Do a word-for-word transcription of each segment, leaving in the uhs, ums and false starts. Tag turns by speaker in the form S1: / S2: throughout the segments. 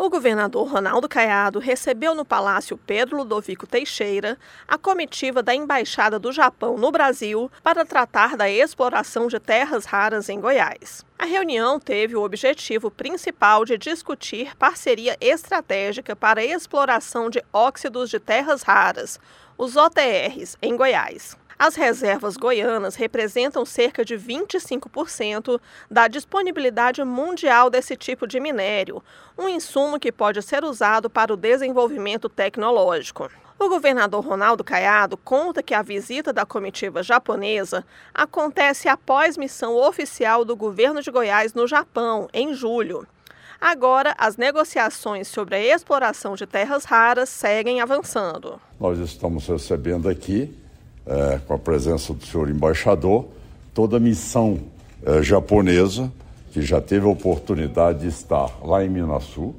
S1: O governador Ronaldo Caiado recebeu no Palácio Pedro Ludovico Teixeira a comitiva da Embaixada do Japão no Brasil para tratar da exploração de terras raras em Goiás. A reunião teve o objetivo principal de discutir parceria estratégica para a exploração de óxidos de terras raras, os O T Rs, em Goiás. As reservas goianas representam cerca de vinte e cinco por cento da disponibilidade mundial desse tipo de minério, um insumo que pode ser usado para o desenvolvimento tecnológico. O governador Ronaldo Caiado conta que a visita da comitiva japonesa acontece após missão oficial do governo de Goiás no Japão, em julho. Agora, as negociações sobre a exploração de terras raras seguem avançando.
S2: Nós estamos recebendo aqui, É, com a presença do senhor embaixador, toda a missão é, japonesa, que já teve a oportunidade de estar lá em Minasul,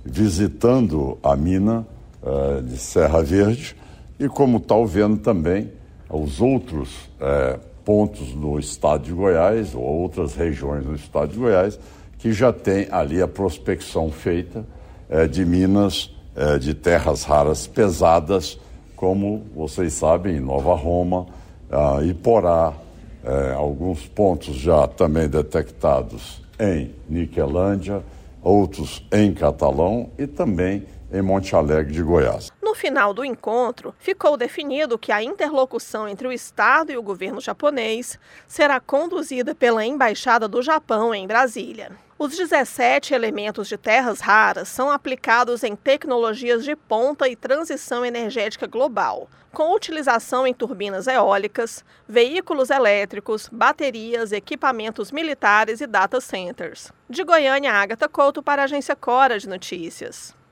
S2: visitando a mina é, de Serra Verde, e como tal vendo também os outros é, pontos no estado de Goiás, ou outras regiões no estado de Goiás, que já tem ali a prospecção feita é, de minas é, de terras raras pesadas, como vocês sabem, em Nova Roma, uh, Iporá, uh, alguns pontos já também detectados em Niquelândia, outros em Catalão e também em Monte Alegre de Goiás.
S1: No final do encontro, ficou definido que a interlocução entre o Estado e o governo japonês será conduzida pela Embaixada do Japão em Brasília. Os dezessete elementos de terras raras são aplicados em tecnologias de ponta e transição energética global, com utilização em turbinas eólicas, veículos elétricos, baterias, equipamentos militares e data centers. De Goiânia, Ágata Couto para a Agência Cora de Notícias.